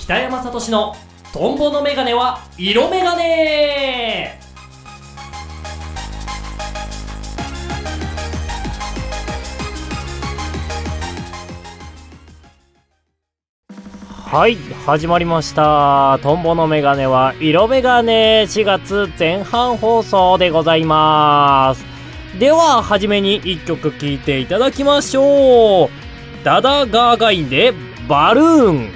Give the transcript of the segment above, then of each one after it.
北山聡のトンボのメガネは色メガネ。はい、始まりました。トンボのメガネは色メガネ、4月前半放送でございます。では初めに1曲聴いていただきましょう。ダダガーガインでバルーン。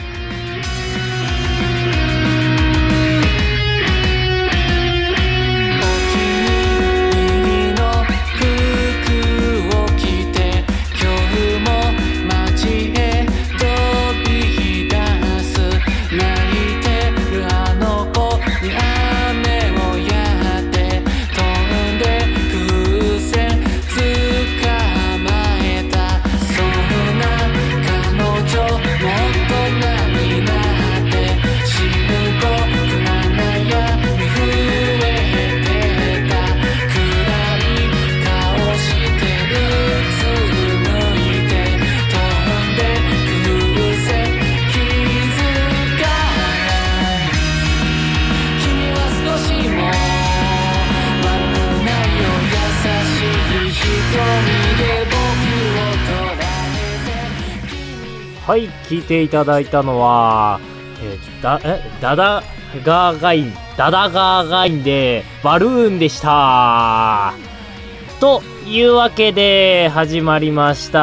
はい、聞いていただいたのは、ダダガーガインでバルーンでした。というわけで始まりました。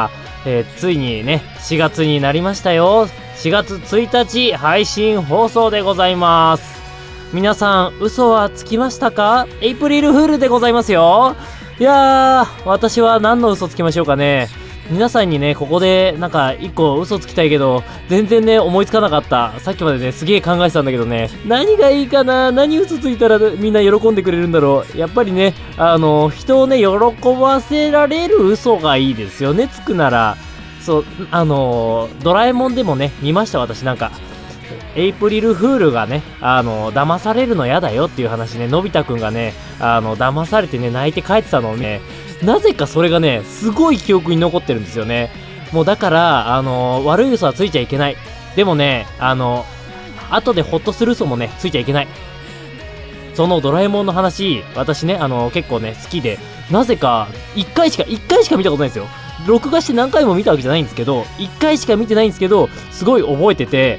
ついにね、4月になりましたよ。4月1日配信放送でございます。皆さん、嘘はつきましたか？エイプリルフールでございますよ。いやー、私は何の嘘つきましょうかね。皆さんにね、ここでなんか一個嘘つきたいけど、全然ね、思いつかなかった。さっきまでね、すげえ考えてたんだけどね、何がいいかな、何嘘ついたらみんな喜んでくれるんだろう。やっぱりね、人をね、喜ばせられる嘘がいいですよね、つくなら。そう、ドラえもんでもね、見ました、私なんか。エイプリルフールがね、騙されるの嫌だよっていう話ね、のび太くんがね、騙されてね、泣いて帰ってたのをね、なぜかそれがね、すごい記憶に残ってるんですよね。もうだから、悪い嘘はついちゃいけない。でもね、後でホッとする嘘もね、ついちゃいけない。そのドラえもんの話、私ね、結構ね、好きで、なぜか、1回しか見たことないんですよ。録画して何回も見たわけじゃないんですけど、1回しか見てないんですけど、すごい覚えてて、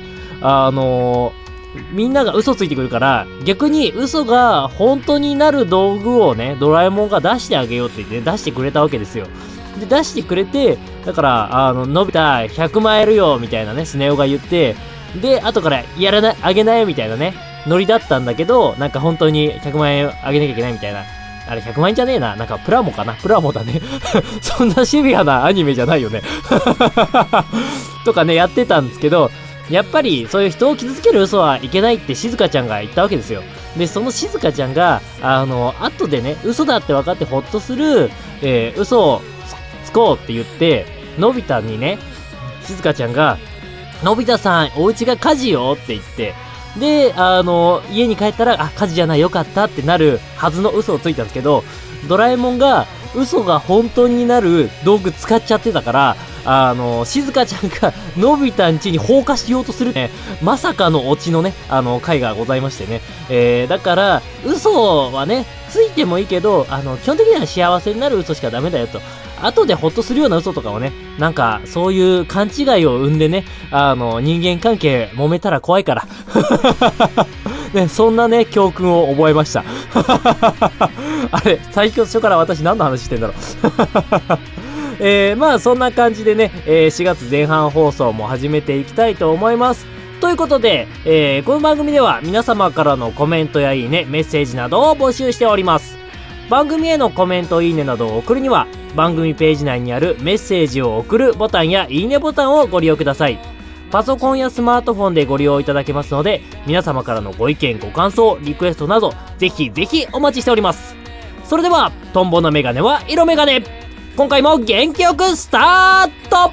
みんなが嘘ついてくるから、逆に嘘が本当になる道具をね、ドラえもんが出してあげようって言って、出してくれたわけですよ。で、出してくれて、だから、のび太100万円るよ、みたいなね、スネ夫が言って、で、後からあげないみたいなね、ノリだったんだけど、なんか本当に100万円あげなきゃいけないみたいな。あれ100万円じゃねえな。なんかプラモかな。プラモだね。そんなシビアなアニメじゃないよね。とかね、やってたんですけど、やっぱりそういう人を傷つける嘘はいけないって静香ちゃんが言ったわけですよ。で、その静香ちゃんが、後でね、嘘だって分かってほっとする、嘘をつこうって言って、のび太にね、静香ちゃんが、のび太さん、お家が火事よって言って、で、家に帰ったら、あ、火事じゃない、よかったってなるはずの嘘をついたんですけど、ドラえもんが、嘘が本当になる道具使っちゃってたから、静香ちゃんがのび太ん家に放火しようとするね、まさかのオチのね、回がございましてね。だから、嘘はね、ついてもいいけど、基本的には幸せになる嘘しかダメだよと。後でホッとするような嘘とかをね、なんか、そういう勘違いを生んでね、人間関係揉めたら怖いから。ね、そんなね、教訓を覚えました。あれ、最初から私何の話してんだろう。まあそんな感じでね、4月前半放送も始めていきたいと思います。ということで、この番組では皆様からのコメントやいいね、メッセージなどを募集しております。番組へのコメントいいねなどを送るには、番組ページ内にあるメッセージを送るボタンやいいねボタンをご利用ください。パソコンやスマートフォンでご利用いただけますので、皆様からのご意見ご感想リクエストなどぜひぜひお待ちしております。それではトンボのメガネは色メガネ、今回も元気よくスタート。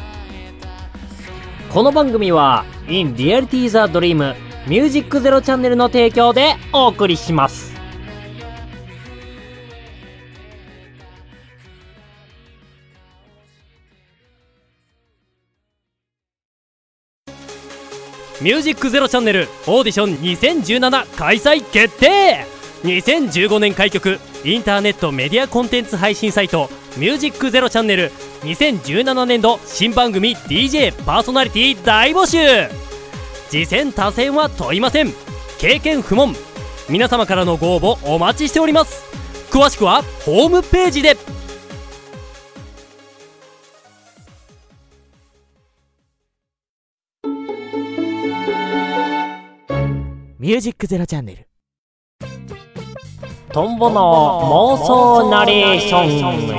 この番組は In Reality the Dream ミュージックゼロチャンネルの提供でお送りします。 ミュージックゼロチャンネルオーディション2017開催決定。2015年開局インターネットメディアコンテンツ配信サイトミュージックゼロチャンネル2017年度新番組 DJ パーソナリティ大募集。次戦他戦は問いません。経験不問。皆様からのご応募お待ちしております。詳しくはホームページで。 ミュージックゼロチャンネルトンボの妄想ナレーション。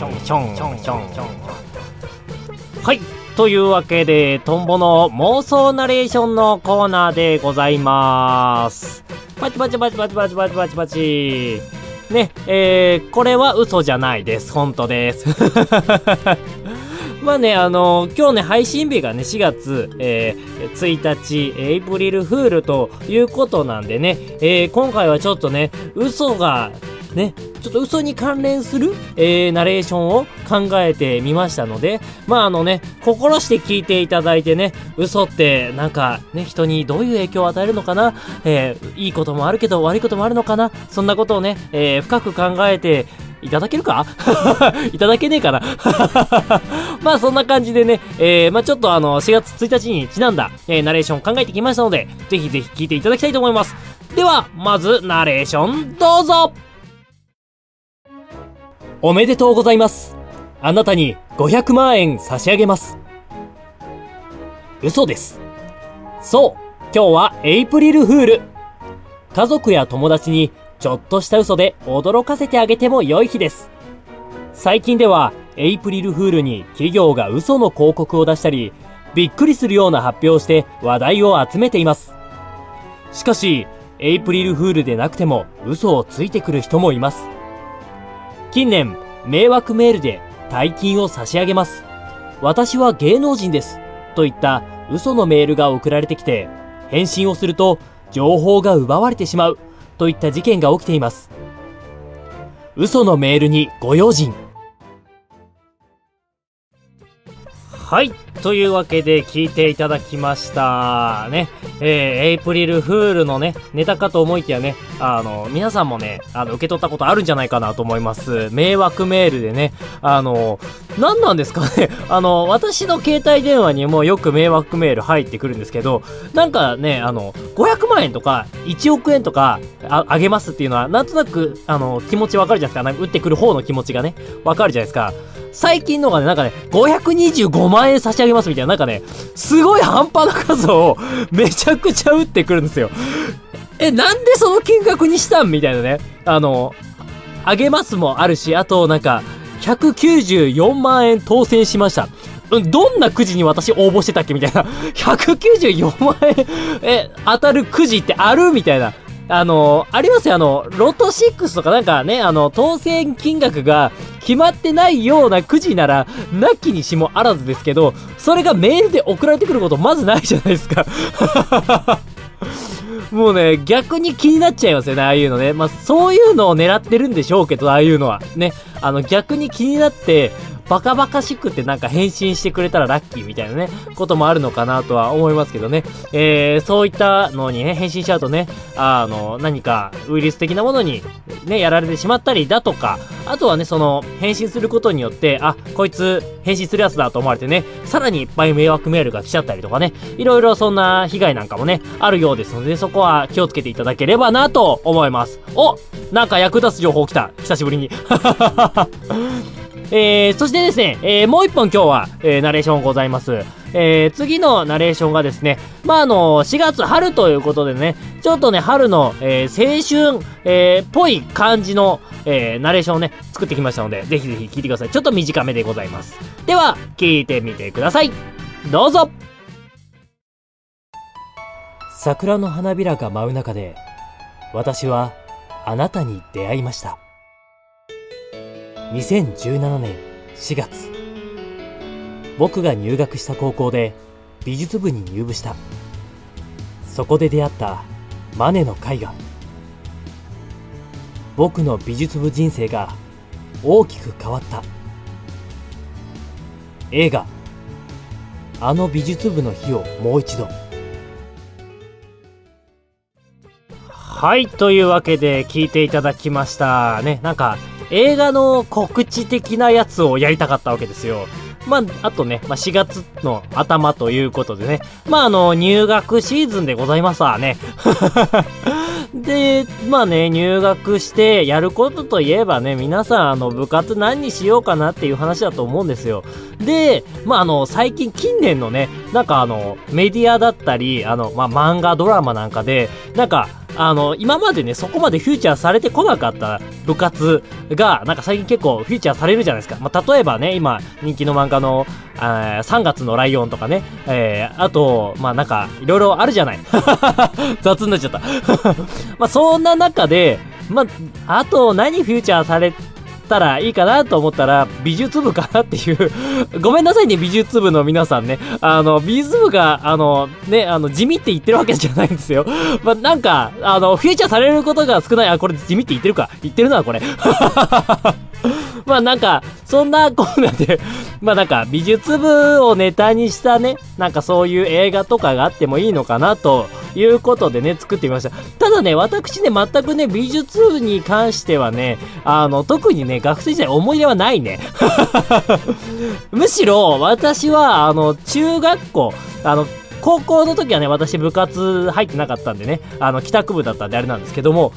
はい、というわけでトンボの妄想ナレーションのコーナーでございます。パチパチパチパチパチパチパチパチね、これは嘘じゃないです。本当です。まあね、今日ね、配信日がね、4月、1日、エイプリルフールということなんでね、今回はちょっとね、嘘が、ね、ちょっと嘘に関連する、ナレーションを考えてみましたので、まあね、心して聞いていただいてね、嘘ってなんかね、人にどういう影響を与えるのかな、いいこともあるけど悪いこともあるのかな、そんなことをね、深く考えていただけるかいただけねえかなまあそんな感じでね、まあちょっと4月1日にちなんだ、ナレーション考えてきましたので、ぜひぜひ聞いていただきたいと思います。では、まずナレーションどうぞ。おめでとうございます。あなたに500万円差し上げます。嘘です。そう、今日はエイプリルフール。家族や友達にちょっとした嘘で驚かせてあげても良い日です。最近ではエイプリルフールに企業が嘘の広告を出したり、びっくりするような発表をして話題を集めています。しかし、エイプリルフールでなくても嘘をついてくる人もいます。近年、迷惑メールで大金を差し上げます。私は芸能人です。といった嘘のメールが送られてきて、返信をすると情報が奪われてしまうといった事件が起きています。嘘のメールにご用心。はい。というわけで聞いていただきましたね。エイプリルフールのね、ネタかと思いきやね、皆さんもね、受け取ったことあるんじゃないかなと思います。迷惑メールでね、何なんですかね。私の携帯電話にもよく迷惑メール入ってくるんですけど、なんかね、500万円とか1億円とかあげますっていうのは、なんとなく、気持ちわかるじゃないですか。なんか打ってくる方の気持ちがね、わかるじゃないですか。最近のがね、なんかね、525万円差し上げますみたいな、なんかね、すごい半端な数をめちゃくちゃ打ってくるんですよ。なんでその金額にしたんみたいなね。あげますもあるし、あとなんか、194万円当選しました。どんなくじに私応募してたっけみたいな。194万円、当たるくじってあるみたいな。ありますよ、ロト6とかなんかね、当選金額が決まってないようなくじなら、なきにしもあらずですけど、それがメールで送られてくることまずないじゃないですか。もうね、逆に気になっちゃいますよね、ああいうのね。まあ、そういうのを狙ってるんでしょうけど、ああいうのは。ね。逆に気になって、バカバカしくってなんか返信してくれたらラッキーみたいなね、こともあるのかなとは思いますけどね。そういったのにね、返信しちゃうとね、何かウイルス的なものにね、やられてしまったりだとか、あとはね、返信することによって、あ、こいつ返信するやつだと思われてね、さらにいっぱい迷惑メールが来ちゃったりとかね、いろいろそんな被害なんかもね、あるようですので、そこは気をつけていただければなと思います。お、なんか役立つ情報来た。久しぶりに。そしてですね、もう一本今日は、ナレーションございます。次のナレーションがですね、まあ、4月春ということでね、ちょっとね、春の、青春、ぽい感じの、ナレーションをね、作ってきましたので、ぜひぜひ聞いてください。ちょっと短めでございます。では、聞いてみてください。どうぞ。桜の花びらが舞う中で、私はあなたに出会いました。2017年4月、僕が入学した高校で美術部に入部した。そこで出会ったマネの絵画。僕の美術部人生が大きく変わった。映画、あの美術部の日をもう一度。 はい、というわけで聞いていただきましたね。なんか映画の告知的なやつをやりたかったわけですよ。あとね、4月の頭ということでね、入学シーズンでございますわね。で、入学してやることといえばね、皆さん部活何にしようかなっていう話だと思うんですよ。で、最近近年のね、メディアだったり、漫画、ドラマなんかで、今までね、そこまでフューチャーされてこなかった部活が、最近結構フューチャーされるじゃないですか。例えばね、今、人気の漫画の、3月のライオンとかね、あと、いろいろあるじゃない。雑になっちゃった。そんな中で、あと何フューチャーされたらいいかなと思ったら、美術部かなっていう。ごめんなさいね、美術部の皆さんね。美術部が、地味って言ってるわけじゃないんですよ。フューチャーされることが少ない。これ地味って言ってるか。言ってるな、これ。そんなコーナーで、美術部をネタにしたね、そういう映画とかがあってもいいのかな、ということでね、作ってみました。ただね、私ね、全くね、美術部に関してはね、特にね、学生時代思い出はないね。むしろ、私は、中学校、高校の時はね、私部活入ってなかったんでね、帰宅部だったんであれなんですけども、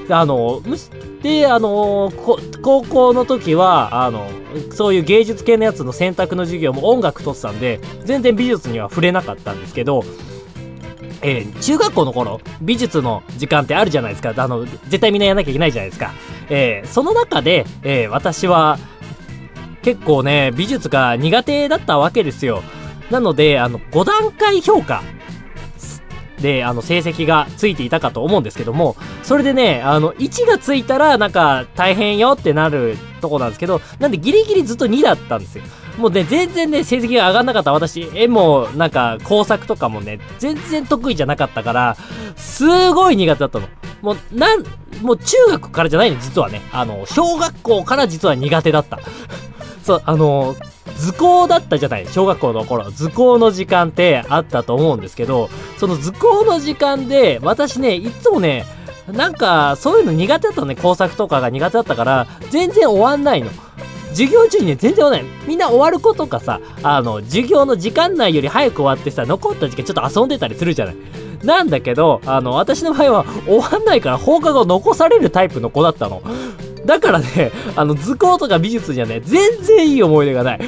高校の時は、そういう芸術系のやつの選択の授業も音楽取ってたんで、全然美術には触れなかったんですけど、中学校の頃、美術の時間ってあるじゃないですか。絶対みんなやらなきゃいけないじゃないですか。その中で、私は、結構ね、美術が苦手だったわけですよ。なので、5段階評価で、成績がついていたかと思うんですけども、それでね、1がついたら、大変よってなるとこなんですけど、なんでギリギリずっと2だったんですよ。もうね、全然ね、成績が上がんなかった私、絵も、工作とかもね、全然得意じゃなかったから、すごい苦手だったの。もう中学からじゃないの、実はね。小学校から実は苦手だった。そう、図工だったじゃない、小学校の頃。図工の時間ってあったと思うんですけど、その図工の時間で、私ね、いつもね、そういうの苦手だったのね、工作とかが苦手だったから、全然終わんないの。授業中にね、全然終わんない。みんな終わる子とかさ、授業の時間内より早く終わってさ、残った時間ちょっと遊んでたりするじゃない。なんだけど、私の場合は終わんないから放課後残されるタイプの子だったの。だからね、図工とか美術じゃね、全然いい思い出がない。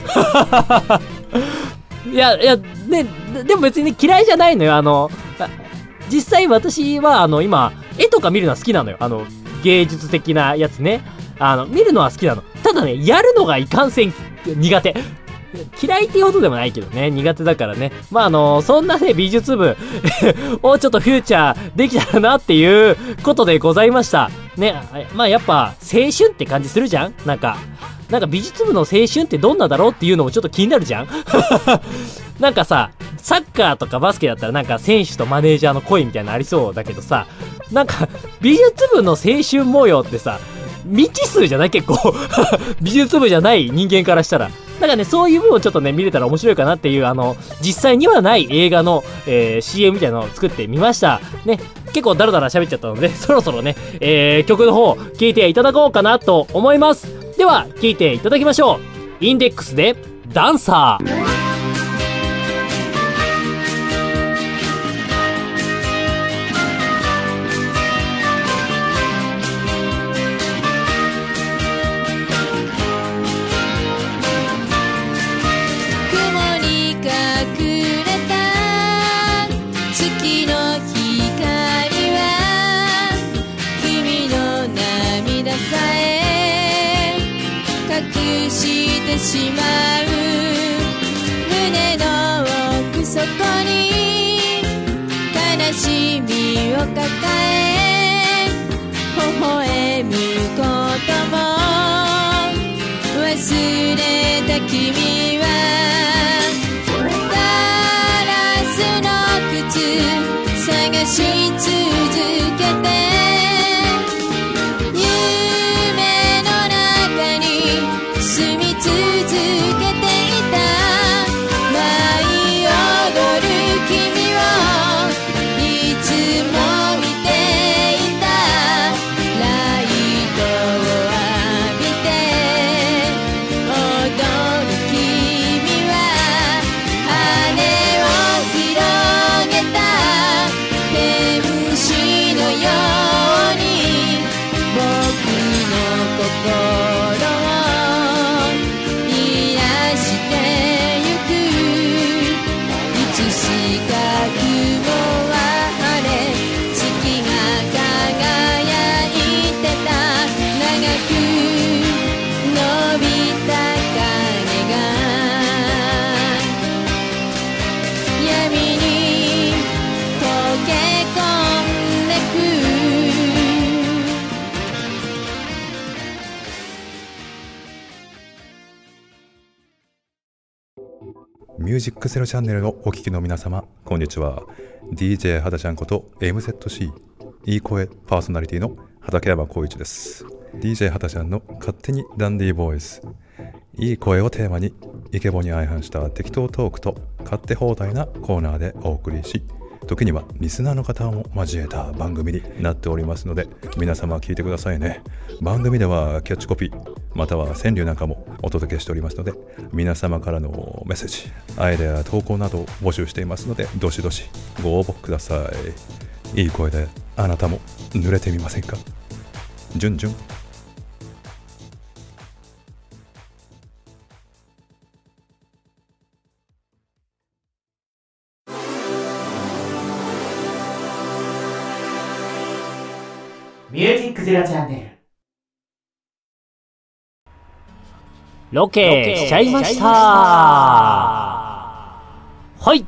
いや、ね、でも別に、ね、嫌いじゃないのよ。実際私は、今、絵とか見るのは好きなのよ。芸術的なやつね。見るのは好きなの。ただね、やるのがいかんせん苦手。嫌いっていうほどでもないけどね、苦手だからね。そんなね、美術部をちょっとフューチャーできたらなっていうことでございました。ね、やっぱ、青春って感じするじゃん？美術部の青春ってどんなだろうっていうのもちょっと気になるじゃん。さ、サッカーとかバスケだったら選手とマネージャーの恋みたいなのありそうだけどさ、美術部の青春模様ってさ、未知数じゃない？結構。美術部じゃない人間からしたら。そういう部分をちょっとね、見れたら面白いかなっていう、実際にはない映画の、CM みたいなのを作ってみました。ね、結構ダラダラ喋っちゃったので、そろそろね、曲の方、聴いていただこうかなと思います。では、聴いていただきましょう。インデックスで、ダンサー。 してしまう胸の奥底に悲しみを抱え微笑むことも忘れた君はガラスの靴探し続けて君をいつも見ていたミュージックゼロチャンネルをお聞きの皆様、こんにちは。 DJ はだちゃんこと MZC いい声パーソナリティの畠山浩一です。 DJ はだちゃんの勝手にダンディーボーイズ、いい声をテーマにイケボに相反した適当トークと勝手放題なコーナーでお送りし、時にはリスナーの方も交えた番組になっておりますので、皆様聞いてくださいね。番組ではキャッチコピーまたは川柳なんかもお届けしておりますので、皆様からのメッセージ、アイデア投稿などを募集していますので、どしどしご応募ください。いい声であなたも濡れてみませんか。じゅんじゅん。 ミュージックゼロチャンネル。 ロケしちゃいました。はい。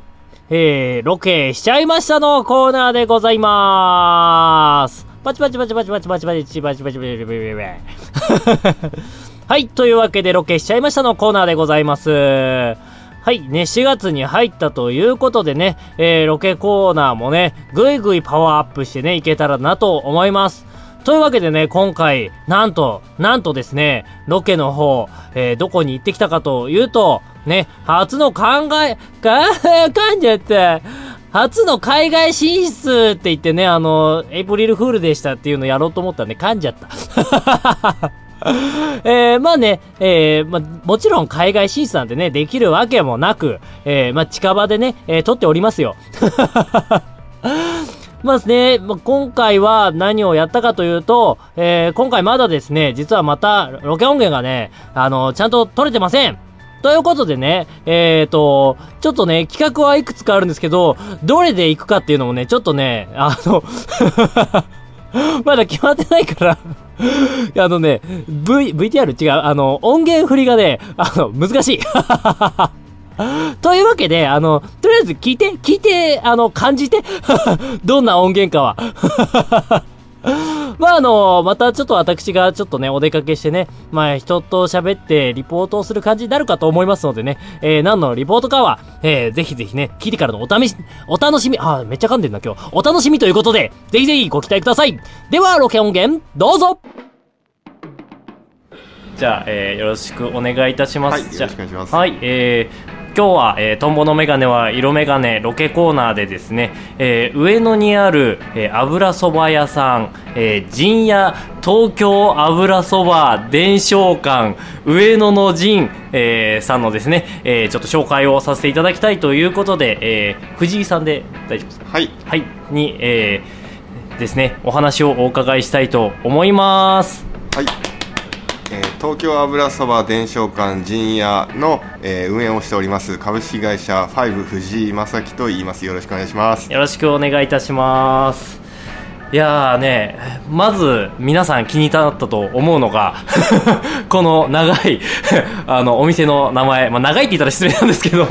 ロケしちゃいましたのコーナーでございまーす。パチパチパチパチパチパチパチパチパチパチパチパチ。はい。というわけでロケしちゃいましたのコーナーでございます。はい。ね、4月に入ったということでね、ロケコーナーもね、ぐいぐいパワーアップしてね、いけたらなと思います。というわけでね、今回、なんとですね、ロケの方、どこに行ってきたかというと、ね、初の噛んじゃった。初の海外進出って言ってね、エイプリルフールでしたっていうのやろうと思ったんで噛んじゃった。まあね、もちろん海外進出なんてね、できるわけもなく、近場でね、撮っておりますよ。まあですね、今回は何をやったかというと、今回まだですね、実はまたロケ音源がね、ちゃんと撮れてません。ということでね、ちょっとね、企画はいくつかあるんですけど、どれで行くかっていうのもね、ちょっとね、まだ決まってないからVTR 違う、音源振りがね、難しい。というわけで、とりあえず聞いて、感じて、どんな音源かは。またちょっと私がちょっとね、お出かけしてね、人と喋ってリポートをする感じになるかと思いますのでね、何のリポートかは、ぜひぜひね、聞いてからのお楽しみ、めっちゃ噛んでんな今日。お楽しみということで、ぜひぜひご期待ください。では、ロケ音源、どうぞ。じゃあ、よろしくお願いいたします。 はい、よろしくお願いします。 はい、今日は、トンボのメガネは色メガネロケコーナーでですね、上野にある、油そば屋さん、陣屋東京油そば伝承館上野の陣、さんのですね、ちょっと紹介をさせていただきたいということで、藤井さんで大丈夫ですか。 はい、 はい、に、ですね、お話をお伺いしたいと思います。 はい、東京油そば伝承館陣屋の、運営をしております株式会社ファイブ藤井正樹と言います。よろしくお願いします。 よろしくお願いいたします。いやーね、まず皆さん気になったと思うのがこの長いお店の名前、長いって言ったら失礼なんですけど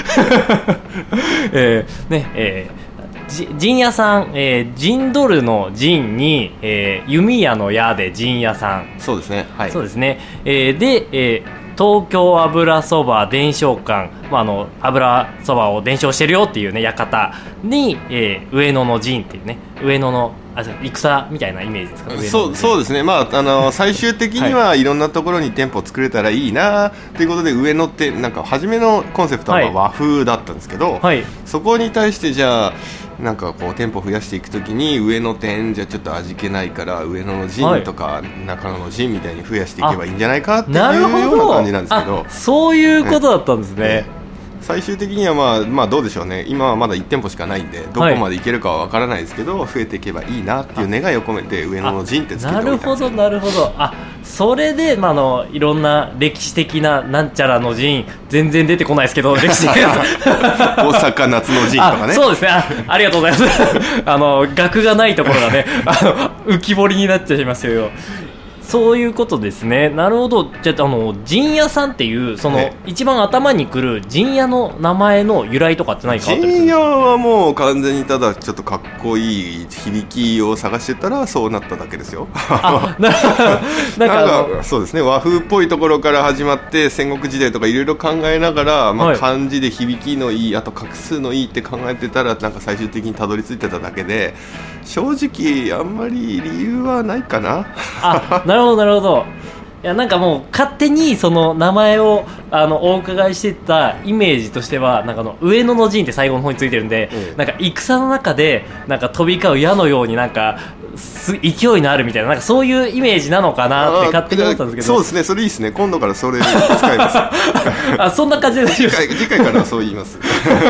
陣屋さん、陣取るの陣に、弓矢の矢で陣屋さん。 そうですね、はい、 そうですね、で、東京油そば伝承館、油そばを伝承してるよっていうね館に、上野の陣っていうね、上野の戦みたいなイメージですか。 そうですね、最終的にはいろんなところに店舗を作れたらいいなということで、上野ってなんか初めのコンセプトは和風だったんですけど、はい、そこに対してじゃあなんかこう店舗増やしていくときに、上野店じゃちょっと味気ないから上野の陣とか、中野の陣みたいに増やしていけばいいんじゃないかっていうような感じなんですけど、 そういうことだったんですね。 最終的にはどうでしょうね、今はまだ1店舗しかないんでどこまでいけるかは分からないですけど、増えていけばいいなっていう願いを込めて上野の陣ってつけておいたんです。 なるほど。それで、いろんな歴史的ななんちゃらの陣、全然出てこないですけど、歴史的な大阪夏の陣とかね。 そうですね、ありがとうございます額がないところがね浮き彫りになっちゃいましたけど、 そういうことですね。なるほど。じゃあ、陣屋さんっていうその一番頭にくる陣屋の名前の由来とかって何かあったりするんですか？ 陣屋はもう完全にただちょっとかっこいい響きを探してたらそうなっただけですよ。なんかそうですね、和風っぽいところから始まって戦国時代とかいろいろ考えながら、まあ、漢字で響きのいい、あと画数のいいって考えてたらなんか最終的にたどり着いてただけで、正直あんまり理由はないかな。 なるほどなるほど。いやなんかもう勝手にその名前をお伺いしてたイメージとしては、なんか上野の陣って最後の方についてるんで、なんか戦の中でなんか飛び交う矢のようになんか勢いのあるみたいな、なんかそういうイメージなのかなって勝手に思ったんですけど。 そうですね、それいいですね。今度からそれ使います。 そんな感じで次回からそう言います。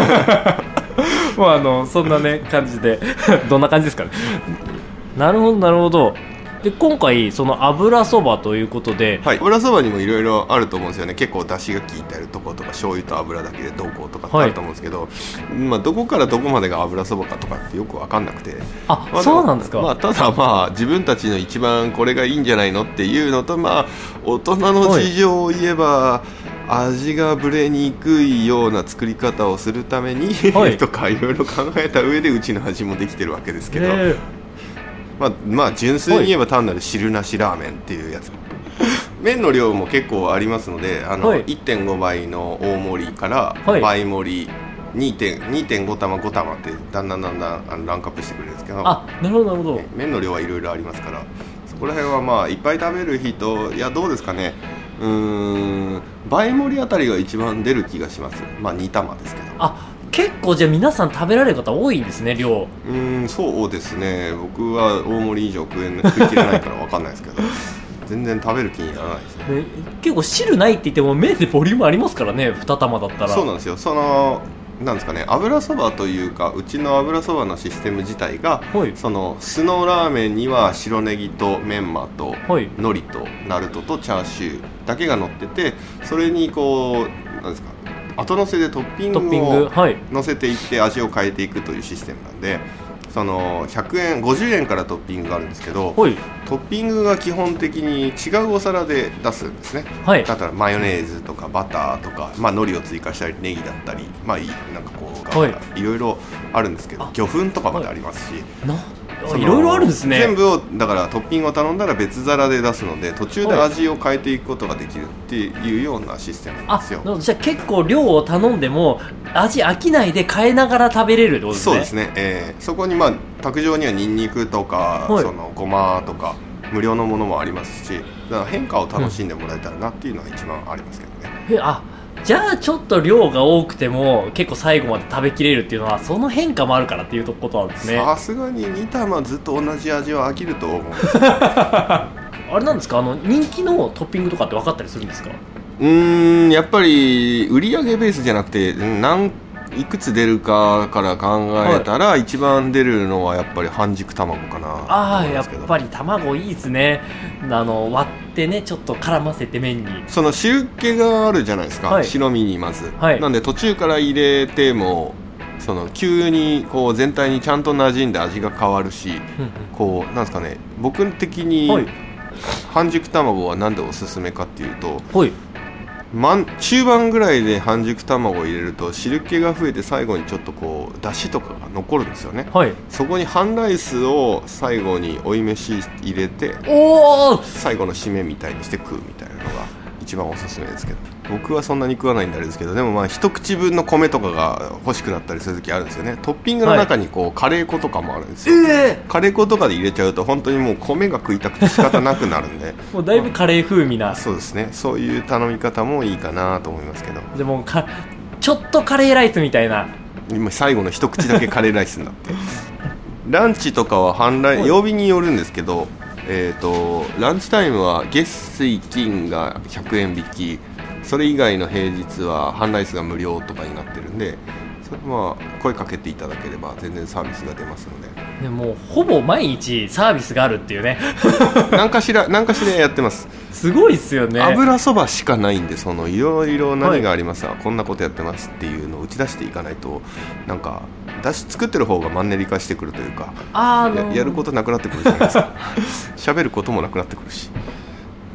もうそんなね感じでどんな感じですかね。なるほどなるほど。で今回その油そばということで、 はい、油そばにもいろいろあると思うんですよね。結構出汁が効いてあるところとか醤油と油だけでどうこうとかってあると思うんですけど、まあ、どこからどこまでが油そばかとかってよく分かんなくて、 そうなんですか。 まあ、ただまあ自分たちの一番これがいいんじゃないのっていうのと、まあ大人の事情を言えば、味がぶれにくいような作り方をするために、とかいろいろ考えた上でうちの味もできてるわけですけど、まあ純粋に言えば単なる汁なしラーメンっていうやつ。麺の量も結構ありますので、1.5 倍の大盛りから倍盛り、2.5 玉5玉ってだんだんランクアップしてくれるんですけど、 なるほどなるほど。 麺の量はいろいろありますから、そこら辺はまあいっぱい食べる人、いやどうですかね、倍盛りあたりが一番出る気がします。まあ2玉ですけど。 結構じゃあ皆さん食べられる方多いんですね、量。 そうですね。僕は大盛り以上食い切れないから分かんないですけど全然食べる気にならないですね。 結構汁ないって言っても麺でボリュームありますからね、2玉だったら。 そうなんですよ。なんですかね、油そばというか、うちの油そばのシステム自体が、その酢のラーメンには白ネギとメンマと海苔とナルトとチャーシューだけが乗ってて、それにこうなんですか、後乗せでトッピングを乗せていって味を変えていくというシステムなんで、その100円50円からトッピングがあるんですけど、トッピングが基本的に違うお皿で出すんですね。だからマヨネーズとかバターとか、まあ、海苔を追加したりネギだったり、まあ、なんかこう、いろいろあるんですけど、魚粉とかまでありますし、 いろいろあるんですね。 全部をだからトッピングを頼んだら別皿で出すので、途中で味を変えていくことができるっていうようなシステムなんですよ。 じゃあ結構量を頼んでも味飽きないで変えながら食べれるってことですね。 そうですね、そこにまあ卓上にはニンニクとか、そのごまとか無料のものもありますし、だから変化を楽しんでもらえたらなっていうのが一番ありますけどね。 じゃあちょっと量が多くても結構最後まで食べきれるっていうのは、その変化もあるからっていうことなんですね。さすがに2玉ずっと同じ味は飽きると思うんですあれなんですか、人気のトッピングとかって分かったりするんですか？ やっぱり売り上げベースじゃなくて、いくつ出るかから考えたら、一番出るのはやっぱり半熟卵かな。 やっぱり卵いいですね。割ってね、ちょっと絡ませて麺にその汁気があるじゃないですか、白身にまず、なんで途中から入れてもその急にこう全体にちゃんと馴染んで味が変わるし、こうなんですかね、僕的に半熟卵はなんでおすすめかっていうと、中盤ぐらいで半熟卵を入れると汁気が増えて、最後にちょっとこう出汁とかが残るんですよね。そこに半ライスを最後に追い飯入れて、最後の締めみたいにして食うみたいなのが一番おすすめですけど、僕はそんなに食わないんであれですけど、でもまあ一口分の米とかが欲しくなったりする時あるんですよね。トッピングの中にこうカレー粉とかもあるんですよ。カレー粉とかで入れちゃうと本当にもう米が食いたくて仕方なくなるんでもうだいぶカレー風味な。 そうですね、そういう頼み方もいいかなと思いますけど、 でもちょっとカレーライスみたいな、 今最後の一口だけカレーライスになってランチとかは曜日によるんですけど、ランチタイムは月水金が100円引き、それ以外の平日は半ライスが無料とかになってるんで、それまあ声かけていただければ全然サービスが出ますので。 でもほぼ毎日サービスがあるっていうね何かしらやってます。 すごいっすよね。 油そばしかないんで、そのいろいろ何がありますか、こんなことやってますっていうのを打ち出していかないと、なんか作ってる方がマンネリ化してくるというか、やることなくなってくるじゃないですか喋ることもなくなってくるし。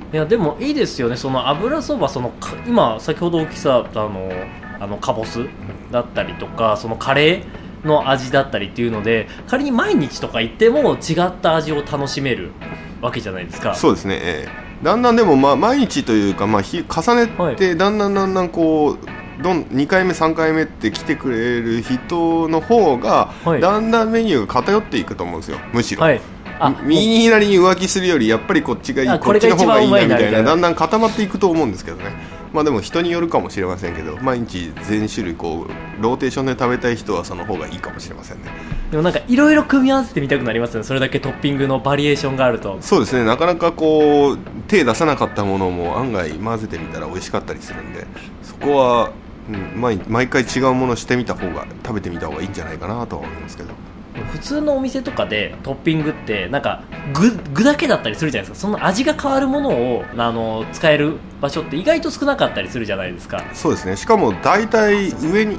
いやでもいいですよね、その油そば、今先ほどお聞きしたカボスだったりとか、そのカレーの味だったりっていうので、仮に毎日とか行っても違った味を楽しめるわけじゃないですか。 そうですね、だんだんでも毎日というか、重ねてだんだんこう2回目3回目って来てくれる人の方が、だんだんメニューが偏っていくと思うんですよ、むしろ、右なりに浮気するよりやっぱりこっちがいい、こっちの方がいいなみたいな、だんだん固まっていくと思うんですけどね。でも人によるかもしれませんけど、毎日全種類こうローテーションで食べたい人はその方がいいかもしれませんね。 でもなんかいろいろ組み合わせてみたくなりますね、それだけトッピングのバリエーションがあると。 そうですね、なかなかこう手出さなかったものも案外混ぜてみたら美味しかったりするんで、そこは、毎回違うものしてみた方が、食べてみた方がいいんじゃないかなとは思いますけど。 普通のお店とかでトッピングってなんか具だけだったりするじゃないですか。その味が変わるものを使える場所って意外と少なかったりするじゃないですか。 そうですね、しかも大体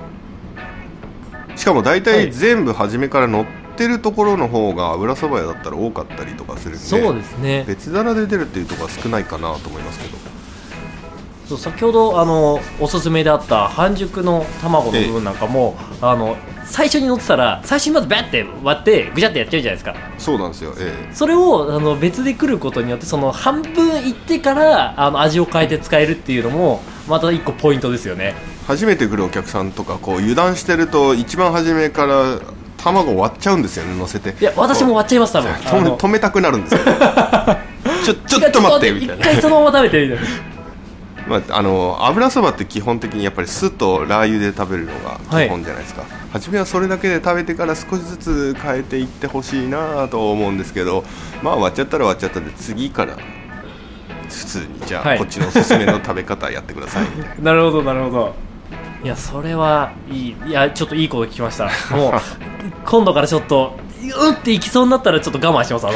全部初めから乗ってるところの方が油そば屋だったら多かったりとかするんで、 そうですね、 別皿で出るっていうところは少ないかなと思いますけど。 そう、先ほどおすすめであった半熟の卵の部分なんかも、最初に乗ってたら最初にまずバッて割ってぐちゃってやっちゃうじゃないですか。 そうなんですよ、 それを別で来ることによって、その半分いってから味を変えて使えるっていうのもまた一個ポイントですよね。 初めて来るお客さんとかこう油断してると一番初めから卵割っちゃうんですよね、乗せて。 いや私も割っちゃいます、多分止めたくなるんですよちょっと待ってみたいな、 一回そのまま食べてみたいな油そばって基本的にやっぱり酢とラー油で食べるのが基本じゃないですか、初めはそれだけで食べてから少しずつ変えていってほしいなと思うんですけど、割っちゃったら割っちゃったで、次から普通にじゃあ、こっちのおすすめの食べ方やってくださいみたいななるほどなるほど。いやそれはいい、いやちょっといいこと聞きました。もう今度からちょっとっていきそうになったらちょっと我慢します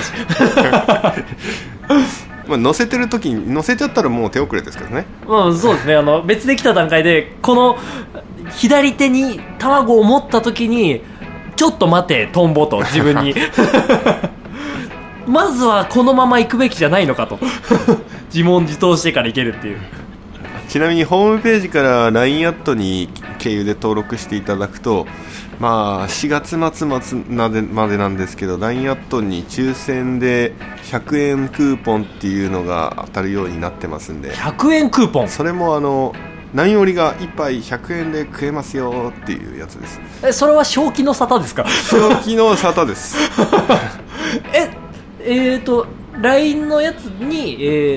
私乗せてる時に乗せちゃったらもう手遅れですけどね。 そうですね、別で来た段階でこの左手に卵を持った時にちょっと待てトンボと自分にまずはこのまま行くべきじゃないのかと自問自答してから行けるっていう。 ちなみにホームページから LINE アットに経由で登録していただくと、4月末までなんですけど、 LINE アットに抽選で100円クーポンっていうのが当たるようになってますんで。 100円クーポン、 それも何よりが1杯100円で食えますよっていうやつです。 それは正気の沙汰ですか？ 正気の沙汰です LINE のやつに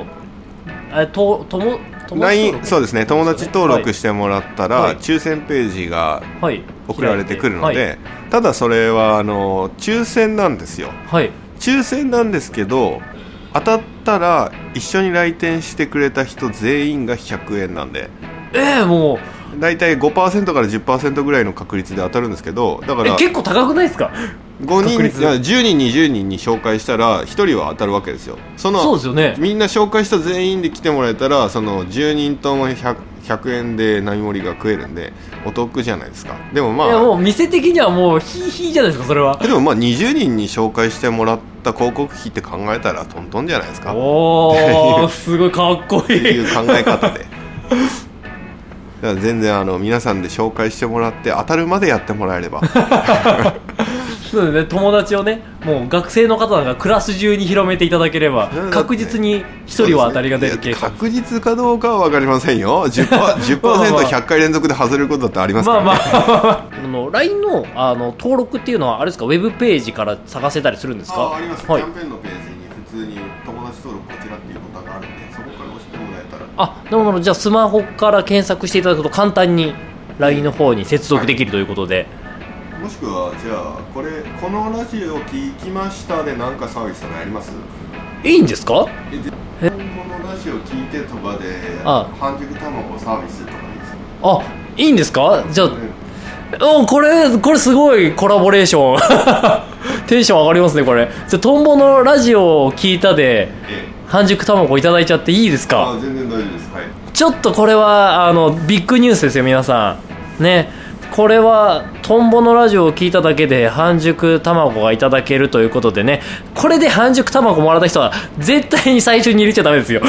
LINE そうですね、友達登録してもらったら、抽選ページが送られてくるので、ただそれは抽選なんですよ、抽選なんですけど、当たったら一緒に来店してくれた人全員が100円なんで、 もうだいたい 5% から 10% ぐらいの確率で当たるんですけど、だから結構高くないですか ？10人20人に紹介したら1人は当たるわけですよ。 そうですよね。 みんな紹介した全員で来てもらえたら、その10人とも 100円で並盛りが食えるんでお得じゃないですか。でもいやもう店的にはもうヒーヒーじゃないですかそれは。 でも20人に紹介してもらった広告費って考えたらトントンじゃないですか。 すごいかっこいいっていう考え方でだから全然皆さんで紹介してもらって当たるまでやってもらえればそうですね、友達をね、もう学生の方なんかクラス中に広めていただければ確実に1人は当たりが出る傾向、 確実かどうかは分かりませんよ。 10%100 回連続で外れることだってありますからね。 LINE の登録っていうのはあれですか、ウェブページから探せたりするんですか？ あります、キャンペーンのページに普通に友達登録こちらっていうボタンがあるんで、そこから押してもらえたら。 なるほど。じゃあスマホから検索していただくと簡単に LINE の方に接続できるということで、 もしくはじゃあこのラジオ聞きましたで何かサービスとかやります？ いいんですか？ このラジオ聞いてとかで半熟卵サービスとかいいですか？ いいんですか？じゃあこれすごいコラボレーションテンション上がりますねこれ。じゃあトンボのラジオを聞いたで半熟卵いただいちゃっていいですか？ 全然大丈夫です。 ちょっとこれはビッグニュースですよ皆さんね。 これはトンボのラジオを聞いただけで半熟卵がいただけるということでね、これで半熟卵もらった人は絶対に最初に入れちゃダメですよ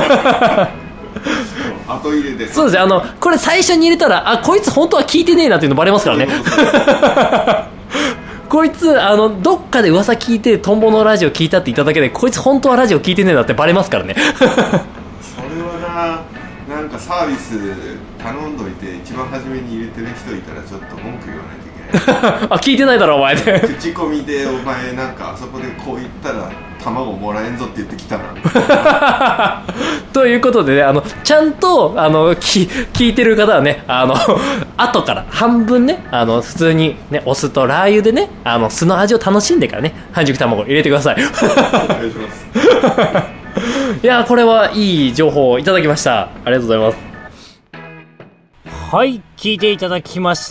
後入れで。 そうですね、これ最初に入れたら、あ、こいつ本当は聞いてねえなっていうのバレますからねこいつどっかで噂聞いてトンボのラジオ聞いたって言っただけで、こいつ本当はラジオ聞いてねえなってバレますからねそれはなんかサービス頼んどいて一番初めに入れてる人いたらちょっと文句言わないといけないあ、聞いてないだろお前って口コミでお前なんかあそこでこう言ったら卵もらえんぞって言ってきたなということでね、ちゃんと聞いてる方はね、後から半分ね、普通にね、お酢とラー油でね、酢の味を楽しんでからね、半熟卵入れてくださいお願いしますいや、これはいい情報をいただきました。ありがとうございます。はい、聞いていただきました。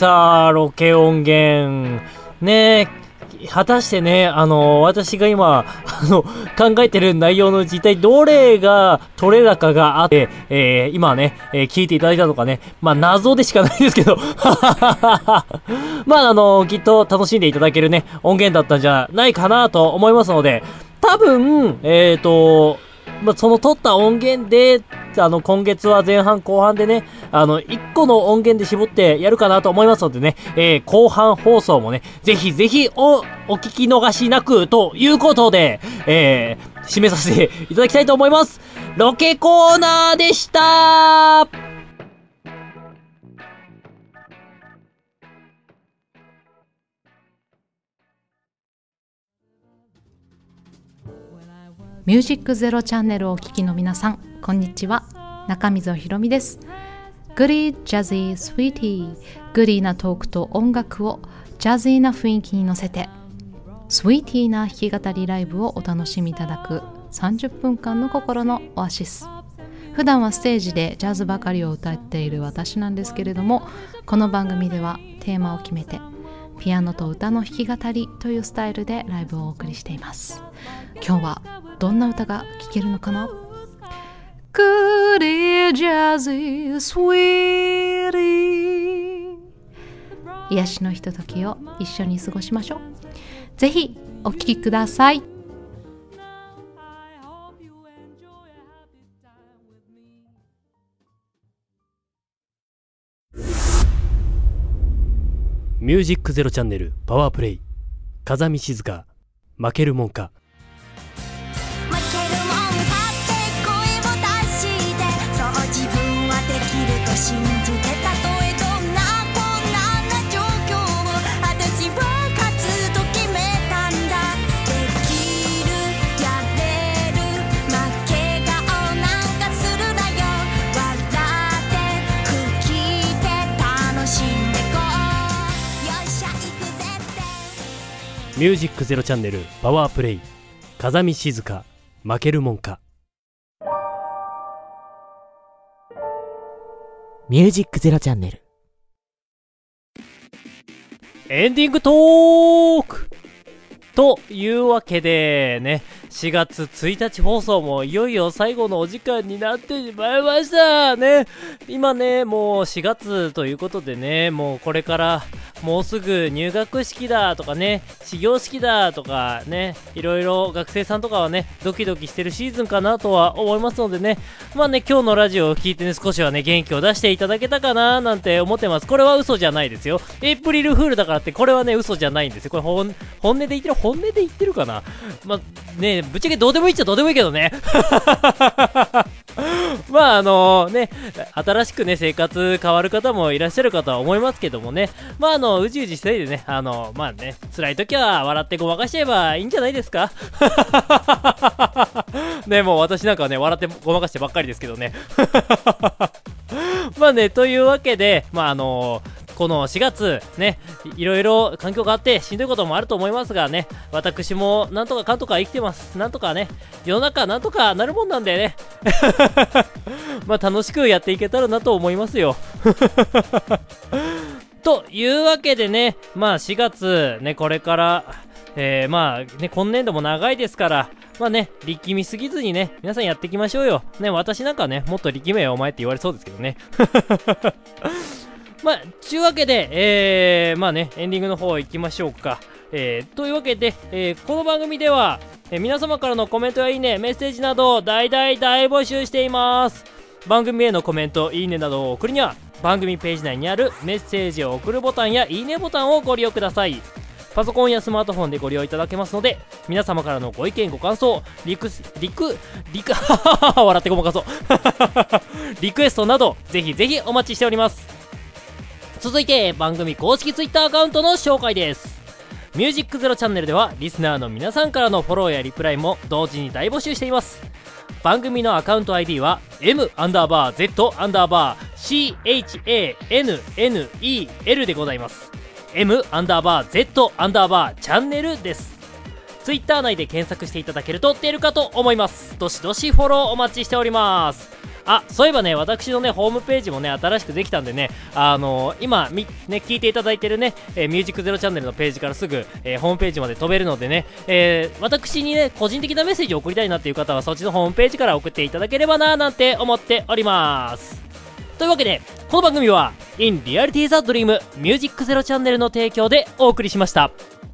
ロケ音源ね、果たしてね、私が今考えてる内容のうち一体どれが取れ高があって、今ね、聞いていただいたのかね、まあ謎でしかないですけどまあきっと楽しんでいただけるね音源だったんじゃないかなと思いますので、多分まあ、その撮った音源で今月は前半後半でね1個の音源で絞ってやるかなと思いますのでね、後半放送もねぜひぜひお聞き逃しなくということで、締めさせていただきたいと思います。ロケコーナーでした。 ミュージックゼロチャンネルをお聞きの皆さん、こんにちは。中溝ひろみです。グリージャズィースウィーティー、グリーなトークと音楽をジャズィーな雰囲気に乗せてスウィーティーな弾き語りライブをお楽しみいただく30分間の心のオアシス。普段はステージでジャズばかりを歌っている私なんですけれども、この番組ではテーマを決めてピアノと歌の弾き語りというスタイルでライブをお送りしています。今日はどんな歌が聴けるのかな。 Goody Jazzy Sweetie、 癒しのひとときを一緒に過ごしましょう。ぜひお聴きください。 ミュージックゼロチャンネルパワープレイ、風見静香、負けるもんか。 負けるもんかって声を出して、そう自分はできると信じて、たとえどんな困難な状況を私は勝つと決めたんだ。できる、やれる、負け顔なんかするなよ。笑って吹きで楽しんでこう、よっしゃ行くぜって。 ミュージックゼロチャンネルパワープレイ、風見静香、負けるもんか。 ミュージックゼロチャンネル。 エンディングトークというわけでね、4月1日放送もいよいよ最後のお時間になってしまいましたね。今ね、もう4月ということでね、もうこれからもうすぐ入学式だとかね、始業式だとかね、いろいろ学生さんとかはね、ドキドキしてるシーズンかなとは思いますのでね、まあね、今日のラジオを聞いてね、少しはね、元気を出していただけたかななんて思ってます。これは嘘じゃないですよ。エイプリルフールだからって、これはね、嘘じゃないんですよ。これ本音で言ってるかな。まあね、ぶっちゃけどうでもいいっちゃどうでもいいけどね。まあね、新しくね、生活変わる方もいらっしゃるかとは思いますけどもね、まあうじうじしないでね、まあね、辛い時は笑ってごまかしちゃえばいいんじゃないですか。ね、もう私なんかはね、笑ってごまかしてばっかりですけどね。まあね、というわけで、まあこの4月ね、いろいろ環境があってしんどいこともあると思いますがね、私もなんとかかんとか生きてます。なんとかね、世の中なんとかなるもんなんでね。まあ楽しくやっていけたらなと思いますよ。というわけでね、まあ4月ね、これからまあね、今年度も長いですから、まあね、力みすぎずにね、皆さんやっていきましょうよ。ね、私なんかね、もっと力めよお前って言われそうですけどね。まあ、 ちゅうわけで、まあね、エンディングの方行きましょうか。というわけで、この番組では、皆様からのコメントやいいね、メッセージなど大募集しています。番組へのコメント、いいねなどを送るには番組ページ内にあるメッセージを送るボタンやいいねボタンをご利用ください。パソコンやスマートフォンでご利用いただけますので、皆様からのご意見ご感想、笑ってごまかそうリクエストなどぜひぜひお待ちしております。続いて番組公式 Twitter アカウントの紹介です。ミュージックゼロチャンネルではリスナーの皆さんからのフォローやリプライも同時に大募集しています。番組のアカウント ID は M_Z_CHANNEL でございます。 M_Z_ チャンネルです。 Twitter 内で検索していただけると出るかと思います。どしどしフォローお待ちしております。そういえばね、私のねホームページもね新しくできたんでね、今聞いていただいてるね、ミュージックゼロチャンネルのページからすぐ、ホームページまで飛べるのでね、私にね個人的なメッセージを送りたいなっていう方はそっちのホームページから送っていただければななんて思っております。というわけでこの番組は In Reality the Dream ミュージックゼロチャンネルの提供でお送りしました。